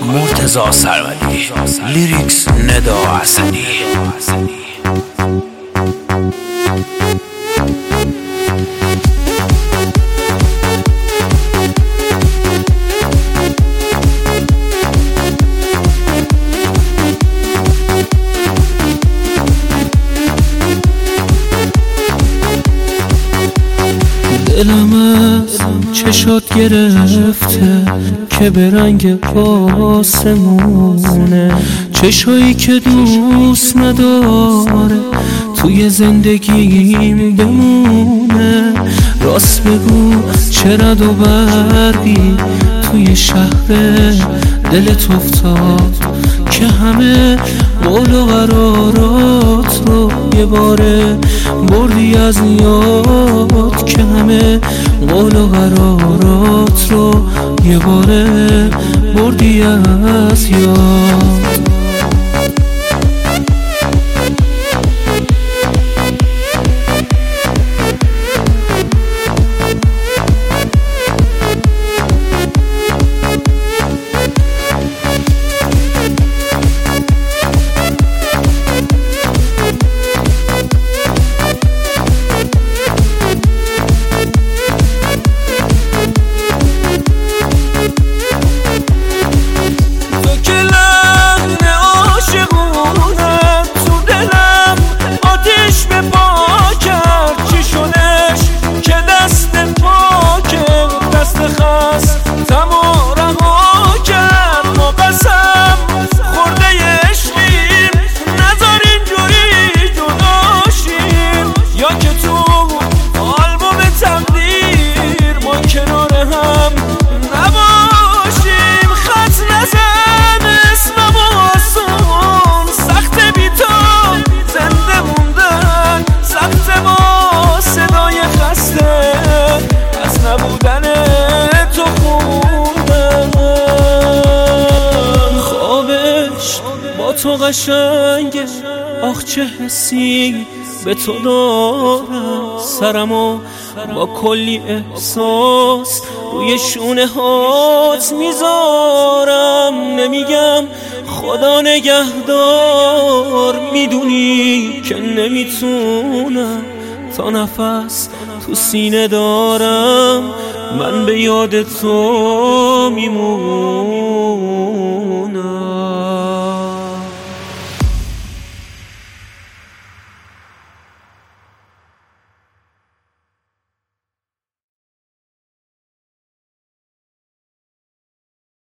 مرتضی سرودی، لیریکس ندا اسدی. دلم از چشات گرفته که به رنگ آسمونه، چشایی که دوست نداره توی زندگیم بمونه. راست بگو چه رد و برقی توی شهر دلت افتاد که همه قول و قرارات رو یه باره بردی از یاد، که همه قول و قرارات رو یه باره بردی از یاد. تو قشنگه، آخ چه حسی به تو دارم، سرمو با کلی احساس روی شونه هات میذارم. نمیگم خدا نگهدار، میدونی که نمیتونم تا نفس تو سینه دارم، من به یاد تو میمونم.